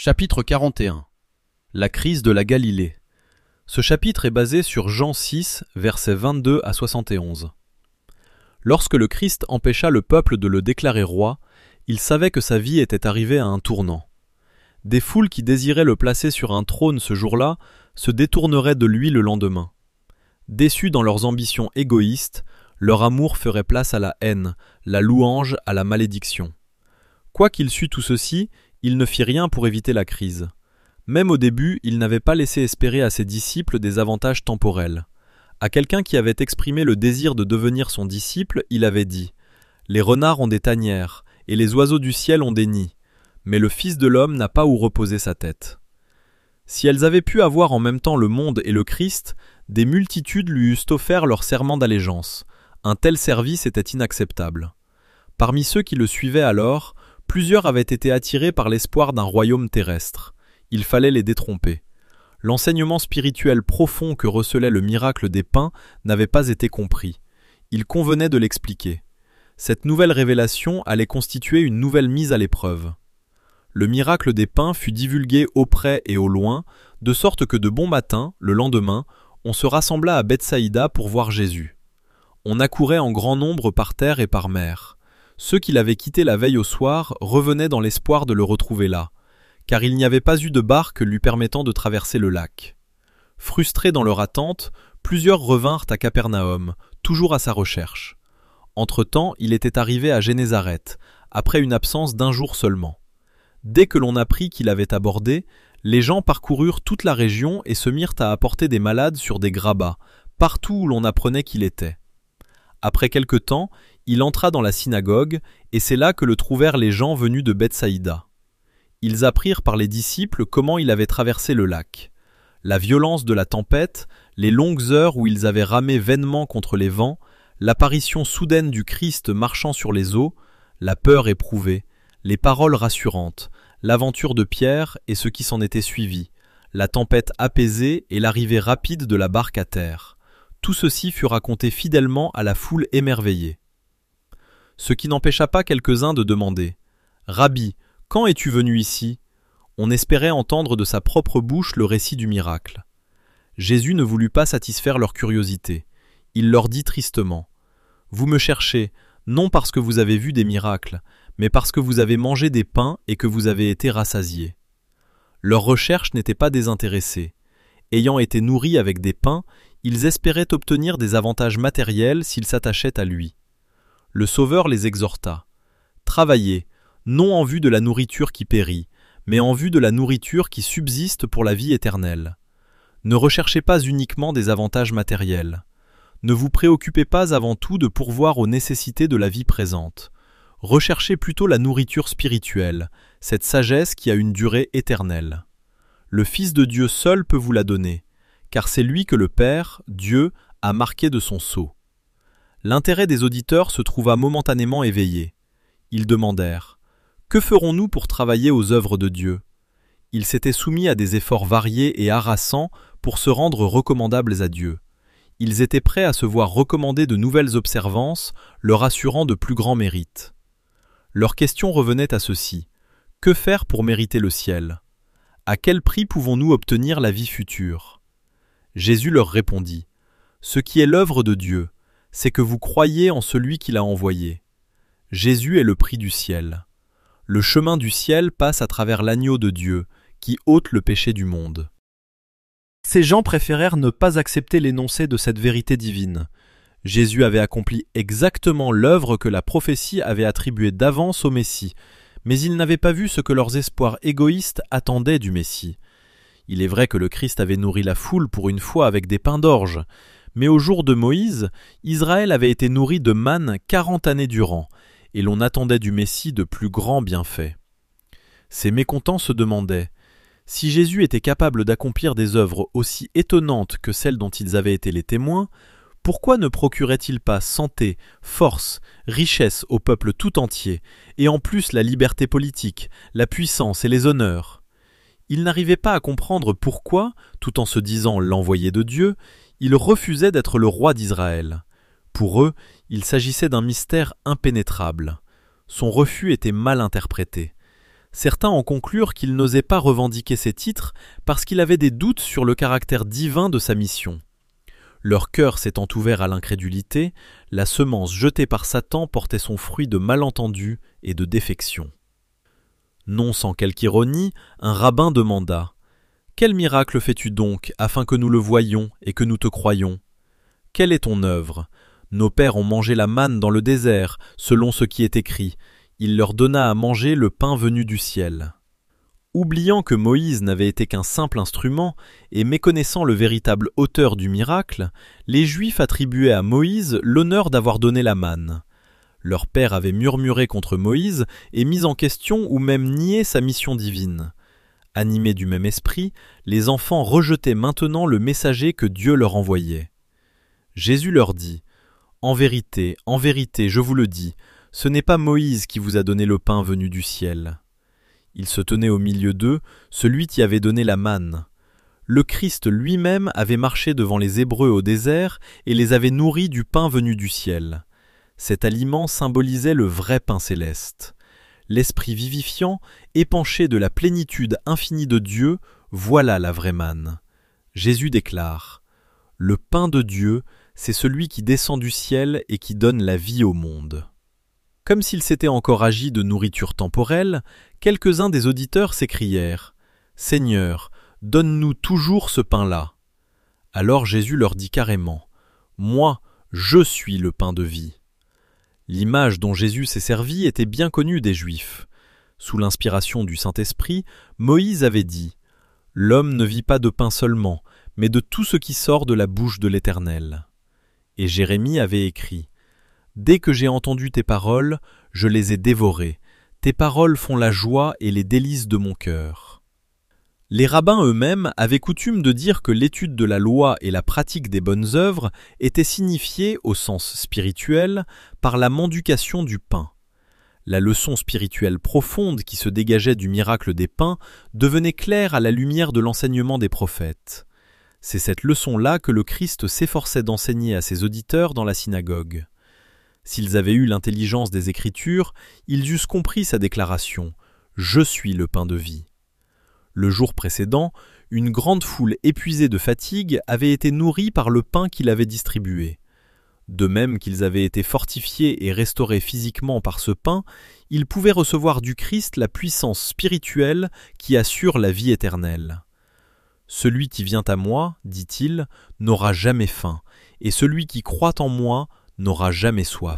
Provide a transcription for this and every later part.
Chapitre 41. La crise de la Galilée. Ce chapitre est basé sur Jean 6, versets 22 à 71. Lorsque le Christ empêcha le peuple de le déclarer roi, il savait que sa vie était arrivée à un tournant. Des foules qui désiraient le placer sur un trône ce jour-là se détourneraient de lui le lendemain. Déçus dans leurs ambitions égoïstes, leur amour ferait place à la haine, la louange à la malédiction. Quoiqu'il sût tout ceci, il ne fit rien pour éviter la crise. Même au début, il n'avait pas laissé espérer à ses disciples des avantages temporels. À quelqu'un qui avait exprimé le désir de devenir son disciple, il avait dit « Les renards ont des tanières, et les oiseaux du ciel ont des nids, mais le Fils de l'homme n'a pas où reposer sa tête. » Si elles avaient pu avoir en même temps le monde et le Christ, des multitudes lui eussent offert leur serment d'allégeance. Un tel service était inacceptable. Parmi ceux qui le suivaient alors, plusieurs avaient été attirés par l'espoir d'un royaume terrestre. Il fallait les détromper. L'enseignement spirituel profond que recelait le miracle des pains n'avait pas été compris. Il convenait de l'expliquer. Cette nouvelle révélation allait constituer une nouvelle mise à l'épreuve. Le miracle des pains fut divulgué auprès et au loin, de sorte que de bon matin, le lendemain, on se rassembla à Bethsaïda pour voir Jésus. On accourait en grand nombre par terre et par mer. Ceux qui l'avaient quitté la veille au soir revenaient dans l'espoir de le retrouver là, car il n'y avait pas eu de barque lui permettant de traverser le lac. Frustrés dans leur attente, plusieurs revinrent à Capernaum, toujours à sa recherche. Entre-temps, il était arrivé à Génézareth, après une absence d'un jour seulement. Dès que l'on apprit qu'il avait abordé, les gens parcoururent toute la région et se mirent à apporter des malades sur des grabats, partout où l'on apprenait qu'il était. Après quelque temps, il entra dans la synagogue, et c'est là que le trouvèrent les gens venus de Bethsaïda. Ils apprirent par les disciples comment il avait traversé le lac. La violence de la tempête, les longues heures où ils avaient ramé vainement contre les vents, l'apparition soudaine du Christ marchant sur les eaux, la peur éprouvée, les paroles rassurantes, l'aventure de Pierre et ce qui s'en était suivi, la tempête apaisée et l'arrivée rapide de la barque à terre. Tout ceci fut raconté fidèlement à la foule émerveillée. Ce qui n'empêcha pas quelques-uns de demander « Rabbi, quand es-tu venu ici ?» On espérait entendre de sa propre bouche le récit du miracle. Jésus ne voulut pas satisfaire leur curiosité. Il leur dit tristement « Vous me cherchez, non parce que vous avez vu des miracles, mais parce que vous avez mangé des pains et que vous avez été rassasiés. » Leur recherche n'était pas désintéressée. Ayant été nourris avec des pains, ils espéraient obtenir des avantages matériels s'ils s'attachaient à lui. Le Sauveur les exhorta. « Travaillez, non en vue de la nourriture qui périt, mais en vue de la nourriture qui subsiste pour la vie éternelle. Ne recherchez pas uniquement des avantages matériels. Ne vous préoccupez pas avant tout de pourvoir aux nécessités de la vie présente. Recherchez plutôt la nourriture spirituelle, cette sagesse qui a une durée éternelle. Le Fils de Dieu seul peut vous la donner, car c'est lui que le Père, Dieu, a marqué de son sceau. » L'intérêt des auditeurs se trouva momentanément éveillé. Ils demandèrent « Que ferons-nous pour travailler aux œuvres de Dieu ?» Ils s'étaient soumis à des efforts variés et harassants pour se rendre recommandables à Dieu. Ils étaient prêts à se voir recommander de nouvelles observances, leur assurant de plus grands mérites. Leur question revenait à ceci : que faire pour mériter le ciel ? À quel prix pouvons-nous obtenir la vie future ? Jésus leur répondit : ce qui est l'œuvre de Dieu, c'est que vous croyez en celui qui l'a envoyé. Jésus est le prix du ciel. Le chemin du ciel passe à travers l'agneau de Dieu, qui ôte le péché du monde. Ces gens préférèrent ne pas accepter l'énoncé de cette vérité divine. Jésus avait accompli exactement l'œuvre que la prophétie avait attribuée d'avance au Messie, mais ils n'avaient pas vu ce que leurs espoirs égoïstes attendaient du Messie. Il est vrai que le Christ avait nourri la foule pour une fois avec des pains d'orge, mais au jour de Moïse, Israël avait été nourri de manne 40 années durant, et l'on attendait du Messie de plus grands bienfaits. Ces mécontents se demandaient « Si Jésus était capable d'accomplir des œuvres aussi étonnantes que celles dont ils avaient été les témoins, pourquoi ne procurait-il pas santé, force, richesse au peuple tout entier, et en plus la liberté politique, la puissance et les honneurs ?» Ils n'arrivaient pas à comprendre pourquoi, tout en se disant l'envoyé de Dieu, il refusait d'être le roi d'Israël. Pour eux, il s'agissait d'un mystère impénétrable. Son refus était mal interprété. Certains en conclurent qu'il n'osait pas revendiquer ces titres parce qu'il avait des doutes sur le caractère divin de sa mission. Leur cœur s'étant ouvert à l'incrédulité, la semence jetée par Satan portait son fruit de malentendu et de défection. Non sans quelque ironie, un rabbin demanda « Quel miracle fais-tu donc, afin que nous le voyions et que nous te croyions ? Quelle est ton œuvre ? Nos pères ont mangé la manne dans le désert, selon ce qui est écrit. Il leur donna à manger le pain venu du ciel. » Oubliant que Moïse n'avait été qu'un simple instrument et méconnaissant le véritable auteur du miracle, les Juifs attribuaient à Moïse l'honneur d'avoir donné la manne. Leur père avait murmuré contre Moïse et mis en question ou même nié sa mission divine. Animés du même esprit, les enfants rejetaient maintenant le messager que Dieu leur envoyait. Jésus leur dit « en vérité, je vous le dis, ce n'est pas Moïse qui vous a donné le pain venu du ciel. » Il se tenait au milieu d'eux, celui qui avait donné la manne. Le Christ lui-même avait marché devant les Hébreux au désert et les avait nourris du pain venu du ciel. Cet aliment symbolisait le vrai pain céleste. L'esprit vivifiant, épanché de la plénitude infinie de Dieu, voilà la vraie manne. Jésus déclare « Le pain de Dieu, c'est celui qui descend du ciel et qui donne la vie au monde. » Comme s'il s'était encore agi de nourriture temporelle, quelques-uns des auditeurs s'écrièrent « Seigneur, donne-nous toujours ce pain-là. » Alors Jésus leur dit carrément « Moi, je suis le pain de vie. » L'image dont Jésus s'est servi était bien connue des Juifs. Sous l'inspiration du Saint-Esprit, Moïse avait dit « L'homme ne vit pas de pain seulement, mais de tout ce qui sort de la bouche de l'Éternel. » Et Jérémie avait écrit « Dès que j'ai entendu tes paroles, je les ai dévorées. Tes paroles font la joie et les délices de mon cœur. » Les rabbins eux-mêmes avaient coutume de dire que l'étude de la loi et la pratique des bonnes œuvres étaient signifiées, au sens spirituel, par la mendication du pain. La leçon spirituelle profonde qui se dégageait du miracle des pains devenait claire à la lumière de l'enseignement des prophètes. C'est cette leçon-là que le Christ s'efforçait d'enseigner à ses auditeurs dans la synagogue. S'ils avaient eu l'intelligence des Écritures, ils eussent compris sa déclaration « Je suis le pain de vie ». Le jour précédent, une grande foule épuisée de fatigue avait été nourrie par le pain qu'il avait distribué. De même qu'ils avaient été fortifiés et restaurés physiquement par ce pain, ils pouvaient recevoir du Christ la puissance spirituelle qui assure la vie éternelle. « Celui qui vient à moi, dit-il, n'aura jamais faim, et celui qui croit en moi n'aura jamais soif. »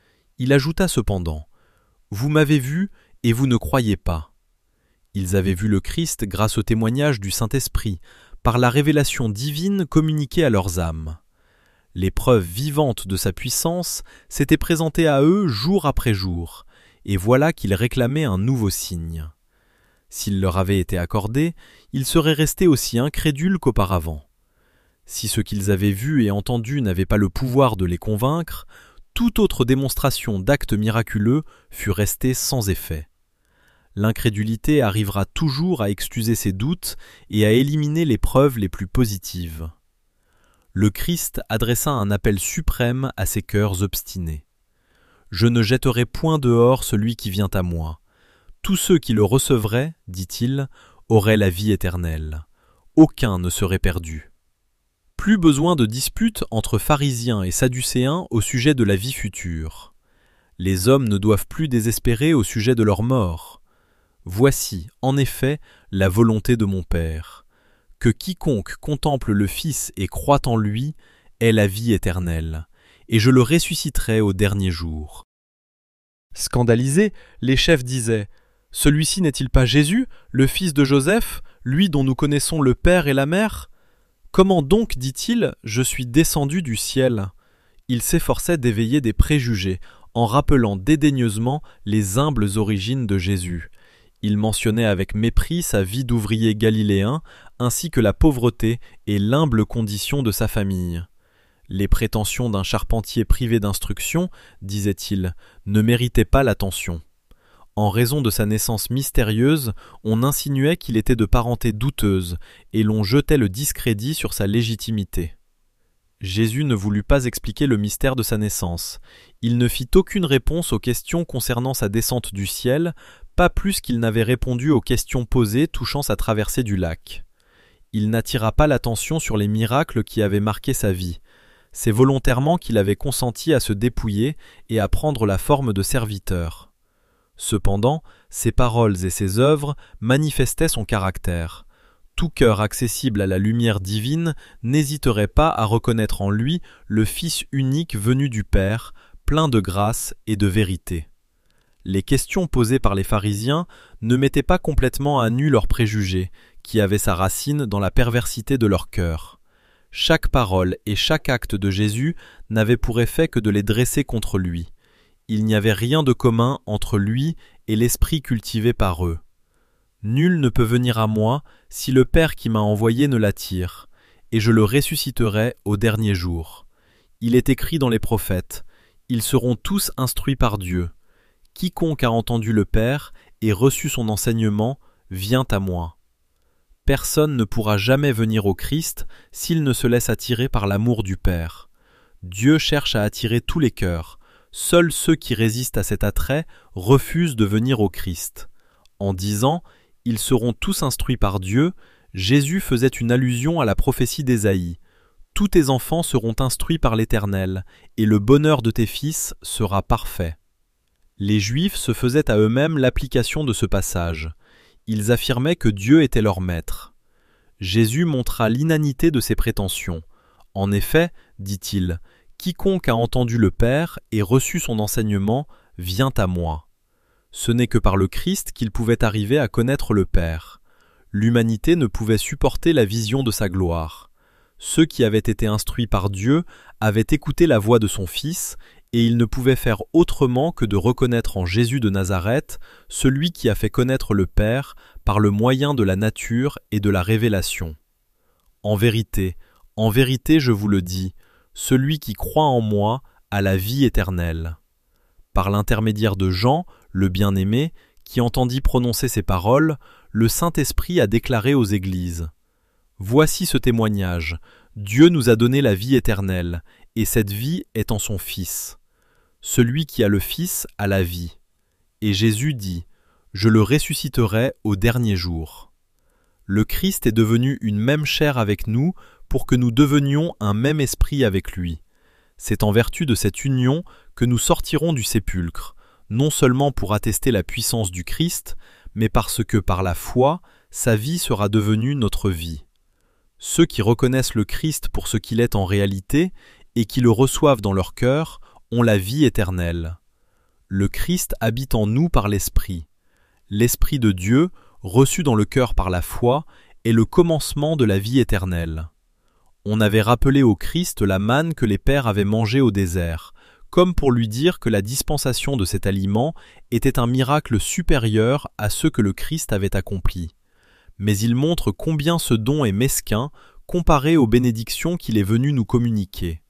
Il ajouta cependant « Vous m'avez vu et vous ne croyez pas. » Ils avaient vu le Christ grâce au témoignage du Saint-Esprit, par la révélation divine communiquée à leurs âmes. Les preuves vivantes de sa puissance s'étaient présentées à eux jour après jour, et voilà qu'ils réclamaient un nouveau signe. S'il leur avait été accordé, ils seraient restés aussi incrédules qu'auparavant. Si ce qu'ils avaient vu et entendu n'avait pas le pouvoir de les convaincre, toute autre démonstration d'actes miraculeux fut restée sans effet. L'incrédulité arrivera toujours à excuser ses doutes et à éliminer les preuves les plus positives. Le Christ adressa un appel suprême à ces cœurs obstinés. « Je ne jetterai point dehors celui qui vient à moi. Tous ceux qui le recevraient, dit-il, auraient la vie éternelle. Aucun ne serait perdu. » Plus besoin de disputes entre pharisiens et sadducéens au sujet de la vie future. Les hommes ne doivent plus désespérer au sujet de leur mort. Voici, en effet, la volonté de mon Père, que quiconque contemple le Fils et croit en lui ait la vie éternelle, et je le ressusciterai au dernier jour. Scandalisés, les chefs disaient « Celui-ci n'est-il pas Jésus, le fils de Joseph, lui dont nous connaissons le Père et la Mère ? Comment donc, dit-il, je suis descendu du ciel ?» Il s'efforçait d'éveiller des préjugés, en rappelant dédaigneusement les humbles origines de Jésus. Il mentionnait avec mépris sa vie d'ouvrier galiléen, ainsi que la pauvreté et l'humble condition de sa famille. Les prétentions d'un charpentier privé d'instruction, disait-il, ne méritaient pas l'attention. En raison de sa naissance mystérieuse, on insinuait qu'il était de parenté douteuse, et l'on jetait le discrédit sur sa légitimité. Jésus ne voulut pas expliquer le mystère de sa naissance. Il ne fit aucune réponse aux questions concernant sa descente du ciel, pas plus qu'il n'avait répondu aux questions posées touchant sa traversée du lac. Il n'attira pas l'attention sur les miracles qui avaient marqué sa vie. C'est volontairement qu'il avait consenti à se dépouiller et à prendre la forme de serviteur. Cependant, ses paroles et ses œuvres manifestaient son caractère. Tout cœur accessible à la lumière divine n'hésiterait pas à reconnaître en lui le Fils unique venu du Père, plein de grâce et de vérité. Les questions posées par les pharisiens ne mettaient pas complètement à nu leurs préjugés, qui avaient sa racine dans la perversité de leur cœur. Chaque parole et chaque acte de Jésus n'avaient pour effet que de les dresser contre lui. Il n'y avait rien de commun entre lui et l'esprit cultivé par eux. Nul ne peut venir à moi si le Père qui m'a envoyé ne l'attire, et je le ressusciterai au dernier jour. Il est écrit dans les prophètes, ils seront tous instruits par Dieu. Quiconque a entendu le Père et reçu son enseignement vient à moi. Personne ne pourra jamais venir au Christ s'il ne se laisse attirer par l'amour du Père. Dieu cherche à attirer tous les cœurs. Seuls ceux qui résistent à cet attrait refusent de venir au Christ. En disant « Ils seront tous instruits par Dieu », Jésus faisait une allusion à la prophétie d'Ésaïe. « Tous tes enfants seront instruits par l'Éternel, et le bonheur de tes fils sera parfait. » Les Juifs se faisaient à eux-mêmes l'application de ce passage. Ils affirmaient que Dieu était leur maître. Jésus montra l'inanité de ces prétentions. En effet, dit-il, « Quiconque a entendu le Père et reçu son enseignement vient à moi. » Ce n'est que par le Christ qu'il pouvait arriver à connaître le Père. L'humanité ne pouvait supporter la vision de sa gloire. Ceux qui avaient été instruits par Dieu avaient écouté la voix de son Fils, et ils ne pouvaient faire autrement que de reconnaître en Jésus de Nazareth celui qui a fait connaître le Père par le moyen de la nature et de la révélation. En vérité, je vous le dis, celui qui croit en moi a la vie éternelle. Par l'intermédiaire de Jean, le bien-aimé, qui entendit prononcer ces paroles, le Saint-Esprit a déclaré aux Églises. Voici ce témoignage, Dieu nous a donné la vie éternelle, et cette vie est en son Fils. Celui qui a le Fils a la vie. Et Jésus dit, je le ressusciterai au dernier jour. Le Christ est devenu une même chair avec nous pour que nous devenions un même esprit avec lui. C'est en vertu de cette union que nous sortirons du sépulcre, non seulement pour attester la puissance du Christ, mais parce que par la foi, sa vie sera devenue notre vie. Ceux qui reconnaissent le Christ pour ce qu'il est en réalité et qui le reçoivent dans leur cœur ont la vie éternelle. Le Christ habite en nous par l'Esprit. L'Esprit de Dieu, reçu dans le cœur par la foi, est le commencement de la vie éternelle. On avait rappelé au Christ la manne que les pères avaient mangée au désert, comme pour lui dire que la dispensation de cet aliment était un miracle supérieur à ceux que le Christ avait accomplis. Mais il montre combien ce don est mesquin comparé aux bénédictions qu'il est venu nous communiquer.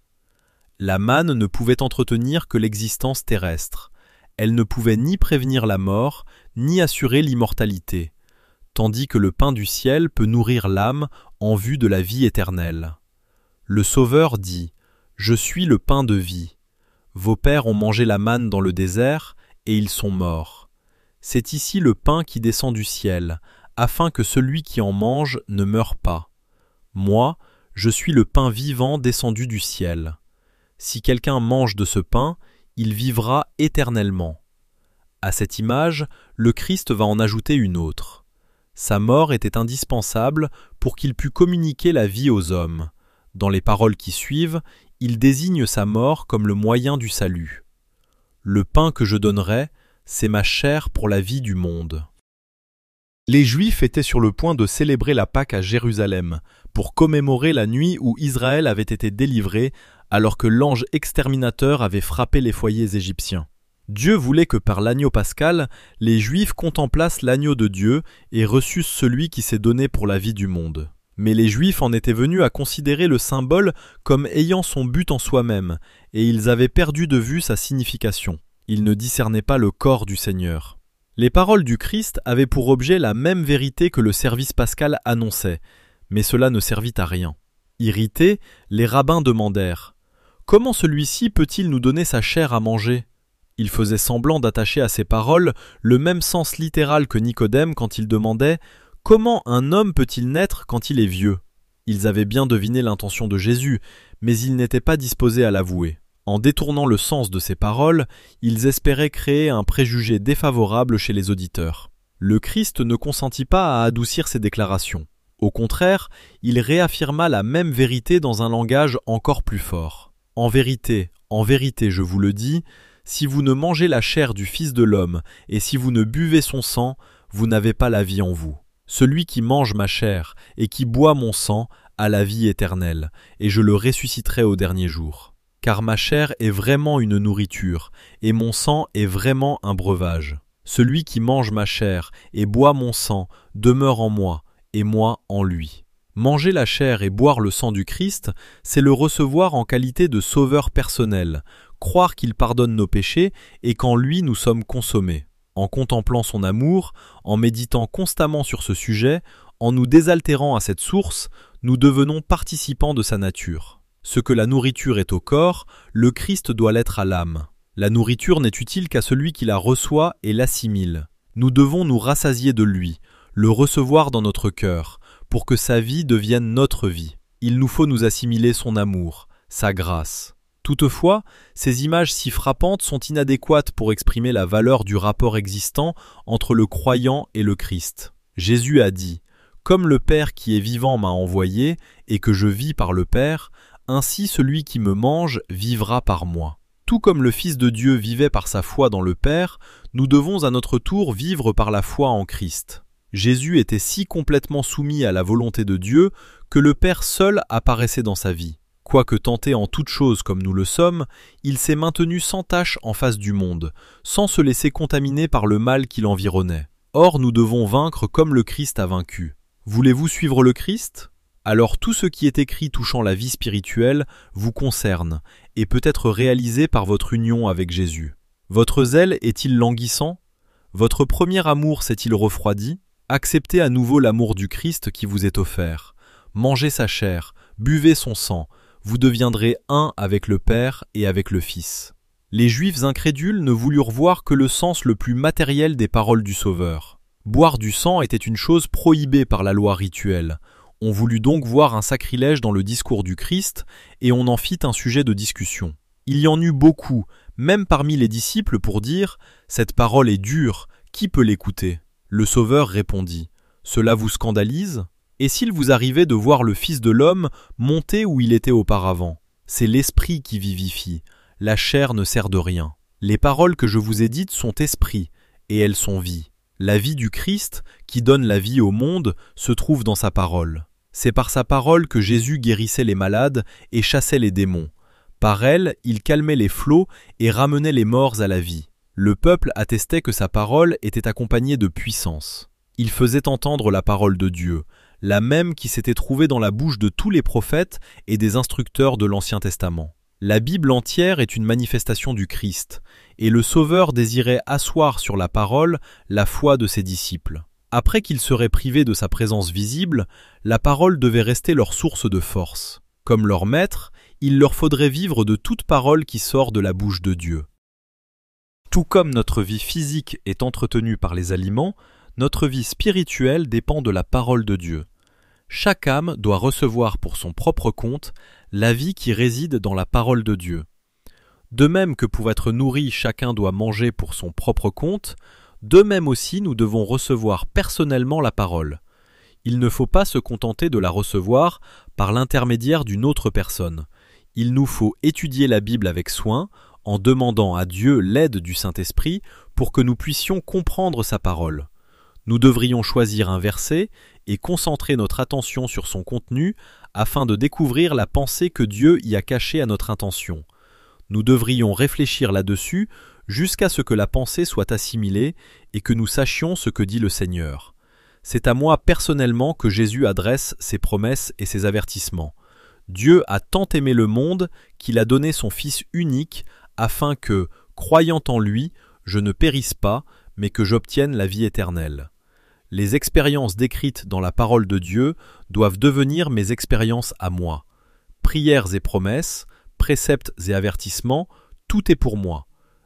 La manne ne pouvait entretenir que l'existence terrestre. Elle ne pouvait ni prévenir la mort, ni assurer l'immortalité, tandis que le pain du ciel peut nourrir l'âme en vue de la vie éternelle. Le Sauveur dit « Je suis le pain de vie. Vos pères ont mangé la manne dans le désert, et ils sont morts. C'est ici le pain qui descend du ciel, afin que celui qui en mange ne meure pas. Moi, je suis le pain vivant descendu du ciel. Si quelqu'un mange de ce pain, il vivra éternellement. » À cette image, le Christ va en ajouter une autre. Sa mort était indispensable pour qu'il pût communiquer la vie aux hommes. Dans les paroles qui suivent, il désigne sa mort comme le moyen du salut. Le pain que je donnerai, c'est ma chair pour la vie du monde. Les Juifs étaient sur le point de célébrer la Pâque à Jérusalem, pour commémorer la nuit où Israël avait été délivré alors que l'ange exterminateur avait frappé les foyers égyptiens. Dieu voulait que par l'agneau pascal, les Juifs contemplassent l'agneau de Dieu et reçussent celui qui s'est donné pour la vie du monde. Mais les Juifs en étaient venus à considérer le symbole comme ayant son but en soi-même, et ils avaient perdu de vue sa signification. Ils ne discernaient pas le corps du Seigneur. Les paroles du Christ avaient pour objet la même vérité que le service pascal annonçait, mais cela ne servit à rien. Irrités, les rabbins demandèrent « Comment celui-ci peut-il nous donner sa chair à manger ?» Il faisait semblant d'attacher à ces paroles le même sens littéral que Nicodème quand il demandait « Comment un homme peut-il naître quand il est vieux ?» Ils avaient bien deviné l'intention de Jésus, mais ils n'étaient pas disposés à l'avouer. En détournant le sens de ces paroles, ils espéraient créer un préjugé défavorable chez les auditeurs. Le Christ ne consentit pas à adoucir ces déclarations. Au contraire, il réaffirma la même vérité dans un langage encore plus fort. En vérité, je vous le dis, si vous ne mangez la chair du Fils de l'homme et si vous ne buvez son sang, vous n'avez pas la vie en vous. Celui qui mange ma chair et qui boit mon sang a la vie éternelle, et je le ressusciterai au dernier jour. Car ma chair est vraiment une nourriture, et mon sang est vraiment un breuvage. Celui qui mange ma chair et boit mon sang demeure en moi, et moi en lui. Manger la chair et boire le sang du Christ, c'est le recevoir en qualité de sauveur personnel, croire qu'il pardonne nos péchés et qu'en lui nous sommes consommés. En contemplant son amour, en méditant constamment sur ce sujet, en nous désaltérant à cette source, nous devenons participants de sa nature. Ce que la nourriture est au corps, le Christ doit l'être à l'âme. La nourriture n'est utile qu'à celui qui la reçoit et l'assimile. Nous devons nous rassasier de lui, le recevoir dans notre cœur, pour que sa vie devienne notre vie. Il nous faut nous assimiler son amour, sa grâce. Toutefois, ces images si frappantes sont inadéquates pour exprimer la valeur du rapport existant entre le croyant et le Christ. Jésus a dit « Comme le Père qui est vivant m'a envoyé, et que je vis par le Père, ainsi celui qui me mange vivra par moi. » Tout comme le Fils de Dieu vivait par sa foi dans le Père, nous devons à notre tour vivre par la foi en Christ. Jésus était si complètement soumis à la volonté de Dieu que le Père seul apparaissait dans sa vie. Quoique tenté en toutes choses comme nous le sommes, il s'est maintenu sans tache en face du monde, sans se laisser contaminer par le mal qui l'environnait. Or nous devons vaincre comme le Christ a vaincu. Voulez-vous suivre le Christ ? Alors tout ce qui est écrit touchant la vie spirituelle vous concerne et peut être réalisé par votre union avec Jésus. Votre zèle est-il languissant ? Votre premier amour s'est-il refroidi ? Acceptez à nouveau l'amour du Christ qui vous est offert. Mangez sa chair, buvez son sang, vous deviendrez un avec le Père et avec le Fils. Les Juifs incrédules ne voulurent voir que le sens le plus matériel des paroles du Sauveur. Boire du sang était une chose prohibée par la loi rituelle. On voulut donc voir un sacrilège dans le discours du Christ, et on en fit un sujet de discussion. Il y en eut beaucoup, même parmi les disciples, pour dire « Cette parole est dure, qui peut l'écouter ?» Le Sauveur répondit « Cela vous scandalise ? Et s'il vous arrivait de voir le Fils de l'homme monter où il était auparavant ? C'est l'esprit qui vivifie, la chair ne sert de rien. Les paroles que je vous ai dites sont esprit, et elles sont vie. La vie du Christ, qui donne la vie au monde, se trouve dans sa parole. C'est par sa parole que Jésus guérissait les malades et chassait les démons. Par elle, il calmait les flots et ramenait les morts à la vie. Le peuple attestait que sa parole était accompagnée de puissance. Il faisait entendre la parole de Dieu, la même qui s'était trouvée dans la bouche de tous les prophètes et des instructeurs de l'Ancien Testament. La Bible entière est une manifestation du Christ, et le Sauveur désirait asseoir sur la parole la foi de ses disciples. Après qu'ils seraient privés de sa présence visible, la parole devait rester leur source de force. Comme leur maître, il leur faudrait vivre de toute parole qui sort de la bouche de Dieu. Tout comme notre vie physique est entretenue par les aliments, notre vie spirituelle dépend de la parole de Dieu. Chaque âme doit recevoir pour son propre compte la vie qui réside dans la parole de Dieu. De même que pour être nourri, chacun doit manger pour son propre compte, de même aussi nous devons recevoir personnellement la parole. Il ne faut pas se contenter de la recevoir par l'intermédiaire d'une autre personne. Il nous faut étudier la Bible avec soin, en demandant à Dieu l'aide du Saint-Esprit pour que nous puissions comprendre sa parole. Nous devrions choisir un verset et concentrer notre attention sur son contenu afin de découvrir la pensée que Dieu y a cachée à notre intention. Nous devrions réfléchir là-dessus jusqu'à ce que la pensée soit assimilée et que nous sachions ce que dit le Seigneur. C'est à moi personnellement que Jésus adresse ses promesses et ses avertissements. Dieu a tant aimé le monde qu'il a donné son Fils unique afin que, croyant en lui, je ne périsse pas, mais que j'obtienne la vie éternelle. Les expériences décrites dans la parole de Dieu doivent devenir mes expériences à moi. Prières et promesses, préceptes et avertissements, tout est pour moi.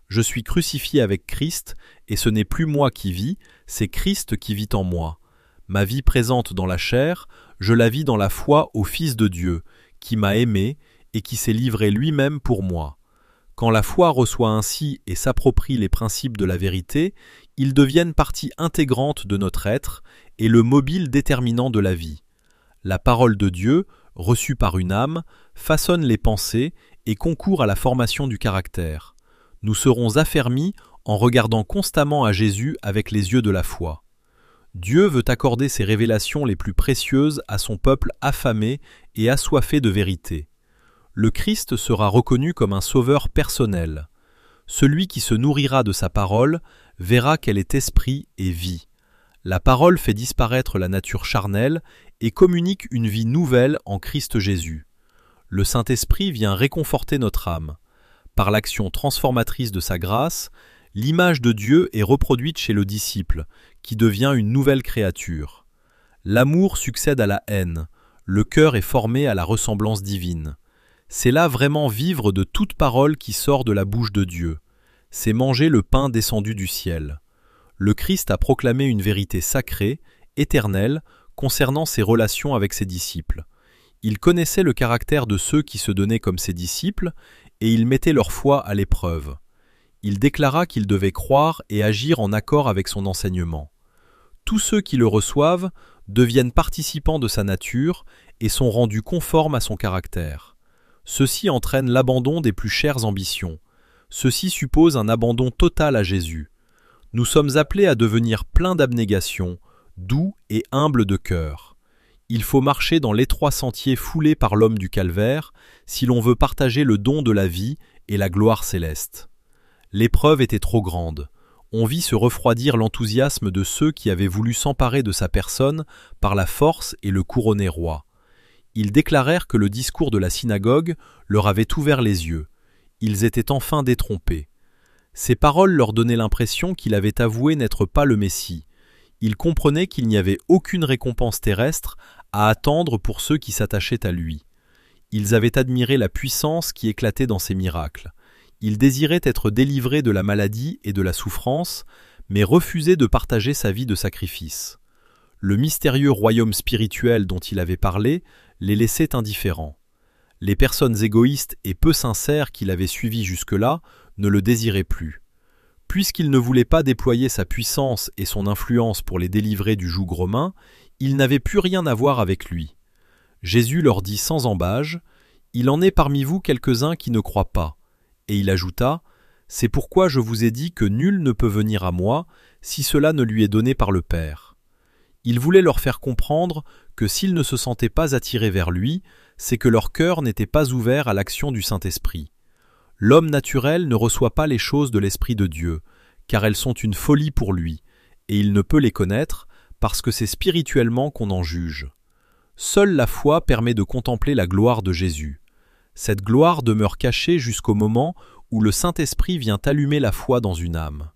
Je suis crucifié avec Christ, et ce n'est plus moi qui vis, c'est Christ qui vit en moi. Ma vie présente dans la chair, je la vis dans la foi au Fils de Dieu, qui m'a aimé et qui s'est livré lui-même pour moi. Quand la foi reçoit ainsi et s'approprie les principes de la vérité, ils deviennent partie intégrante de notre être et le mobile déterminant de la vie. La parole de Dieu, reçue par une âme, façonne les pensées et concourt à la formation du caractère. Nous serons affermis en regardant constamment à Jésus avec les yeux de la foi. Dieu veut accorder ses révélations les plus précieuses à son peuple affamé et assoiffé de vérité. Le Christ sera reconnu comme un sauveur personnel. Celui qui se nourrira de sa parole verra qu'elle est esprit et vie. La parole fait disparaître la nature charnelle et communique une vie nouvelle en Christ Jésus. Le Saint-Esprit vient réconforter notre âme. Par l'action transformatrice de sa grâce, l'image de Dieu est reproduite chez le disciple, qui devient une nouvelle créature. L'amour succède à la haine, le cœur est formé à la ressemblance divine. C'est là vraiment vivre de toute parole qui sort de la bouche de Dieu. C'est manger le pain descendu du ciel. Le Christ a proclamé une vérité sacrée, éternelle, concernant ses relations avec ses disciples. Il connaissait le caractère de ceux qui se donnaient comme ses disciples, et il mettait leur foi à l'épreuve. Il déclara qu'ils devaient croire et agir en accord avec son enseignement. Tous ceux qui le reçoivent deviennent participants de sa nature et sont rendus conformes à son caractère. Ceci entraîne l'abandon des plus chères ambitions. Ceci suppose un abandon total à Jésus. Nous sommes appelés à devenir pleins d'abnégation, doux et humbles de cœur. Il faut marcher dans l'étroit sentier foulé par l'homme du calvaire si l'on veut partager le don de la vie et la gloire céleste. L'épreuve était trop grande. On vit se refroidir l'enthousiasme de ceux qui avaient voulu s'emparer de sa personne par la force et le couronner roi. Ils déclarèrent que le discours de la synagogue leur avait ouvert les yeux. Ils étaient enfin détrompés. Ces paroles leur donnaient l'impression qu'il avait avoué n'être pas le Messie. Ils comprenaient qu'il n'y avait aucune récompense terrestre à attendre pour ceux qui s'attachaient à lui. Ils avaient admiré la puissance qui éclatait dans ses miracles. Ils désiraient être délivrés de la maladie et de la souffrance, mais refusaient de partager sa vie de sacrifice. Le mystérieux royaume spirituel dont il avait parlé les laissait indifférents. Les personnes égoïstes et peu sincères qu'il avait suivies jusque-là ne le désiraient plus. Puisqu'il ne voulait pas déployer sa puissance et son influence pour les délivrer du joug romain, ils n'avaient plus rien à voir avec lui. Jésus leur dit sans ambages, « Il en est parmi vous quelques-uns qui ne croient pas. » Et il ajouta, « C'est pourquoi je vous ai dit que nul ne peut venir à moi si cela ne lui est donné par le Père. » Il voulait leur faire comprendre que s'ils ne se sentaient pas attirés vers lui, c'est que leur cœur n'était pas ouvert à l'action du Saint-Esprit. L'homme naturel ne reçoit pas les choses de l'Esprit de Dieu, car elles sont une folie pour lui, et il ne peut les connaître parce que c'est spirituellement qu'on en juge. Seule la foi permet de contempler la gloire de Jésus. Cette gloire demeure cachée jusqu'au moment où le Saint-Esprit vient allumer la foi dans une âme.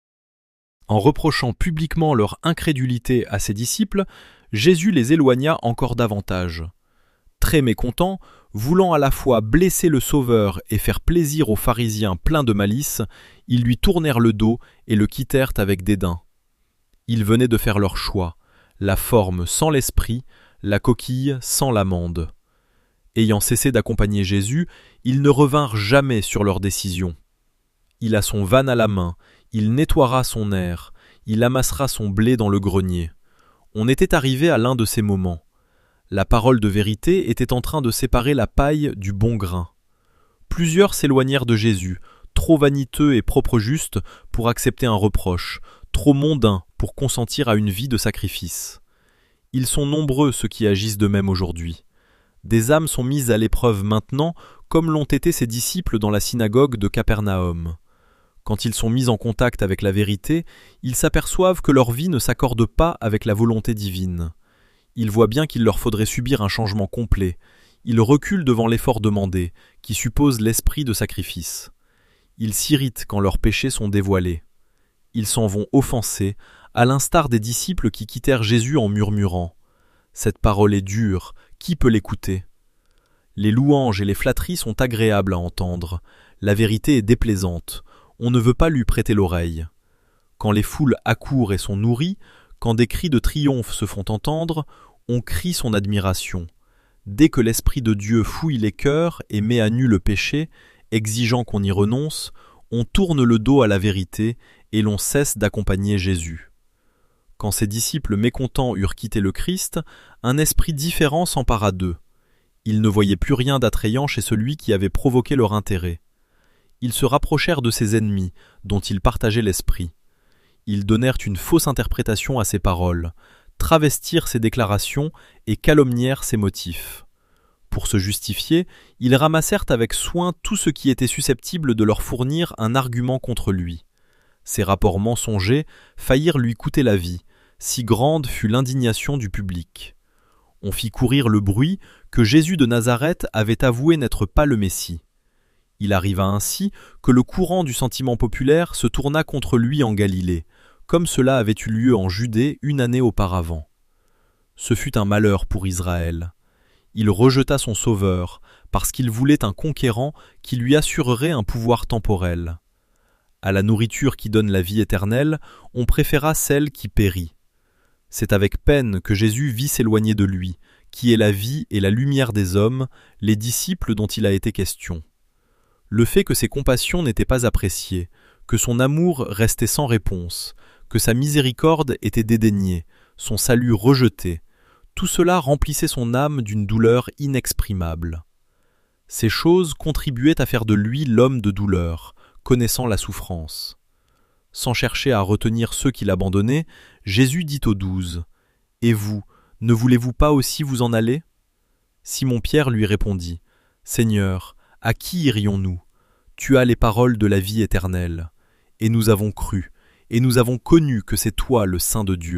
En reprochant publiquement leur incrédulité à ses disciples, Jésus les éloigna encore davantage. Très mécontents, voulant à la fois blesser le Sauveur et faire plaisir aux pharisiens pleins de malice, ils lui tournèrent le dos et le quittèrent avec dédain. Ils venaient de faire leur choix, la forme sans l'esprit, la coquille sans l'amande. Ayant cessé d'accompagner Jésus, ils ne revinrent jamais sur leur décision. Il a son van à la main, il nettoiera son aire, il amassera son blé dans le grenier. On était arrivé à l'un de ces moments. La parole de vérité était en train de séparer la paille du bon grain. Plusieurs s'éloignèrent de Jésus, trop vaniteux et propre juste pour accepter un reproche, trop mondains pour consentir à une vie de sacrifice. Ils sont nombreux ceux qui agissent de même aujourd'hui. Des âmes sont mises à l'épreuve maintenant, comme l'ont été ses disciples dans la synagogue de Capernaum. Quand ils sont mis en contact avec la vérité, ils s'aperçoivent que leur vie ne s'accorde pas avec la volonté divine. Ils voient bien qu'il leur faudrait subir un changement complet. Ils reculent devant l'effort demandé, qui suppose l'esprit de sacrifice. Ils s'irritent quand leurs péchés sont dévoilés. Ils s'en vont offensés, à l'instar des disciples qui quittèrent Jésus en murmurant. Cette parole est dure, qui peut l'écouter ? Les louanges et les flatteries sont agréables à entendre. La vérité est déplaisante. on ne veut pas lui prêter l'oreille. Quand les foules accourent et sont nourries, quand des cris de triomphe se font entendre, on crie son admiration. Dès que l'Esprit de Dieu fouille les cœurs et met à nu le péché, exigeant qu'on y renonce, on tourne le dos à la vérité et l'on cesse d'accompagner Jésus. Quand ses disciples mécontents eurent quitté le Christ, un esprit différent s'empara d'eux. Ils ne voyaient plus rien d'attrayant chez celui qui avait provoqué leur intérêt. Ils se rapprochèrent de ses ennemis, dont ils partageaient l'esprit. Ils donnèrent une fausse interprétation à ses paroles, travestirent ses déclarations et calomnièrent ses motifs. Pour se justifier, ils ramassèrent avec soin tout ce qui était susceptible de leur fournir un argument contre lui. Ces rapports mensongers faillirent lui coûter la vie, si grande fut l'indignation du public. On fit courir le bruit que Jésus de Nazareth avait avoué n'être pas le Messie. Il arriva ainsi que le courant du sentiment populaire se tourna contre lui en Galilée, comme cela avait eu lieu en Judée une année auparavant. Ce fut un malheur pour Israël. Il rejeta son Sauveur, parce qu'il voulait un conquérant qui lui assurerait un pouvoir temporel. À la nourriture qui donne la vie éternelle, on préféra celle qui périt. C'est avec peine que Jésus vit s'éloigner de lui, qui est la vie et la lumière des hommes, les disciples dont il a été question. Le fait que ses compassions n'étaient pas appréciées, que son amour restait sans réponse, que sa miséricorde était dédaignée, son salut rejeté, tout cela remplissait son âme d'une douleur inexprimable. Ces choses contribuaient à faire de lui l'homme de douleur, connaissant la souffrance. Sans chercher à retenir ceux qui l'abandonnaient, Jésus dit aux 12 : « Et vous, ne voulez-vous pas aussi vous en aller ?» Simon-Pierre lui répondit : « Seigneur, à qui irions-nous ? Tu as les paroles de la vie éternelle. Et nous avons cru, et nous avons connu que c'est toi le Saint de Dieu. »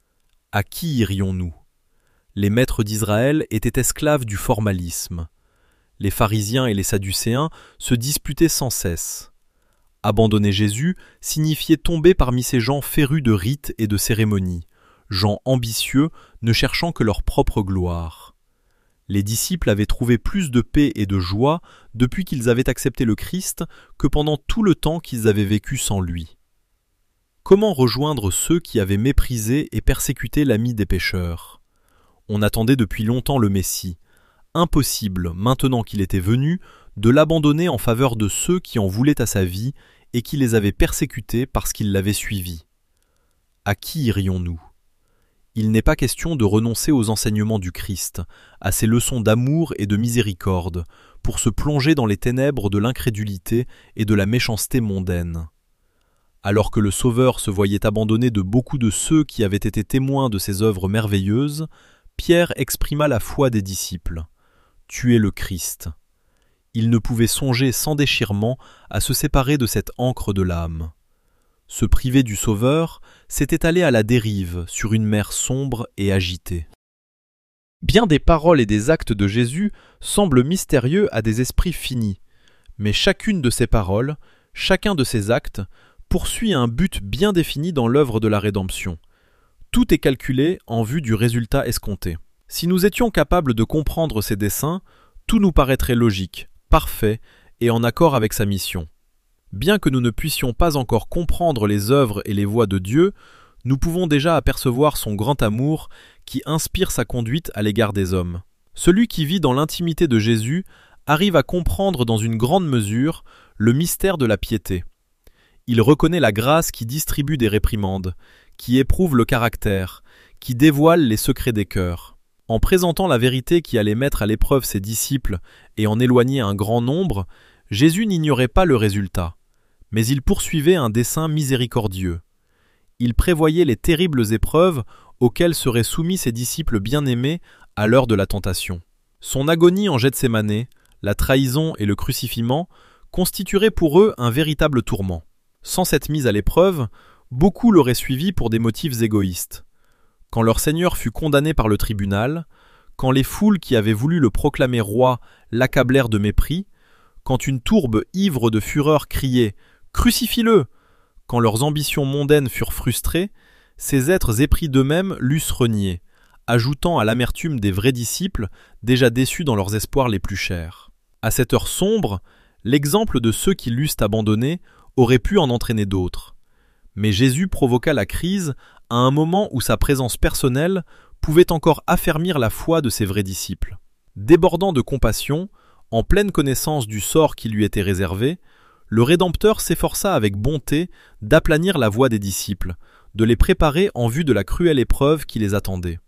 À qui irions-nous ? Les maîtres d'Israël étaient esclaves du formalisme. Les pharisiens et les sadducéens se disputaient sans cesse. Abandonner Jésus signifiait tomber parmi ces gens férus de rites et de cérémonies, gens ambitieux ne cherchant que leur propre gloire. Les disciples avaient trouvé plus de paix et de joie depuis qu'ils avaient accepté le Christ que pendant tout le temps qu'ils avaient vécu sans lui. Comment rejoindre ceux qui avaient méprisé et persécuté l'ami des pécheurs ? On attendait depuis longtemps le Messie. Impossible, maintenant qu'il était venu, de l'abandonner en faveur de ceux qui en voulaient à sa vie et qui les avaient persécutés parce qu'ils l'avaient suivi. À qui irions-nous ? Il n'est pas question de renoncer aux enseignements du Christ, à ses leçons d'amour et de miséricorde, pour se plonger dans les ténèbres de l'incrédulité et de la méchanceté mondaine. Alors que le Sauveur se voyait abandonné de beaucoup de ceux qui avaient été témoins de ses œuvres merveilleuses, Pierre exprima la foi des disciples. « Tu es le Christ ». Il ne pouvait songer sans déchirement à se séparer de cette ancre de l'âme. Se priver du Sauveur, c'était aller à la dérive sur une mer sombre et agitée. Bien des paroles et des actes de Jésus semblent mystérieux à des esprits finis, mais chacune de ces paroles, chacun de ces actes, poursuit un but bien défini dans l'œuvre de la rédemption. Tout est calculé en vue du résultat escompté. Si nous étions capables de comprendre ses desseins, tout nous paraîtrait logique, parfait et en accord avec sa mission. Bien que nous ne puissions pas encore comprendre les œuvres et les voies de Dieu, nous pouvons déjà apercevoir son grand amour qui inspire sa conduite à l'égard des hommes. Celui qui vit dans l'intimité de Jésus arrive à comprendre dans une grande mesure le mystère de la piété. Il reconnaît la grâce qui distribue des réprimandes, qui éprouve le caractère, qui dévoile les secrets des cœurs. En présentant la vérité qui allait mettre à l'épreuve ses disciples et en éloigner un grand nombre, Jésus n'ignorait pas le résultat, mais il poursuivait un dessein miséricordieux. Il prévoyait les terribles épreuves auxquelles seraient soumis ses disciples bien-aimés à l'heure de la tentation. Son agonie en Gethsémanée, la trahison et le crucifiement constitueraient pour eux un véritable tourment. Sans cette mise à l'épreuve, beaucoup l'auraient suivi pour des motifs égoïstes. Quand leur Seigneur fut condamné par le tribunal, quand les foules qui avaient voulu le proclamer roi l'accablèrent de mépris, quand une tourbe ivre de fureur criait « Crucifie-le !» Quand leurs ambitions mondaines furent frustrées, ces êtres épris d'eux-mêmes l'eussent renié, ajoutant à l'amertume des vrais disciples déjà déçus dans leurs espoirs les plus chers. À cette heure sombre, l'exemple de ceux qui l'eussent abandonné aurait pu en entraîner d'autres. Mais Jésus provoqua la crise à un moment où sa présence personnelle pouvait encore affermir la foi de ses vrais disciples. Débordant de compassion, en pleine connaissance du sort qui lui était réservé, le Rédempteur s'efforça avec bonté d'aplanir la voie des disciples, de les préparer en vue de la cruelle épreuve qui les attendait.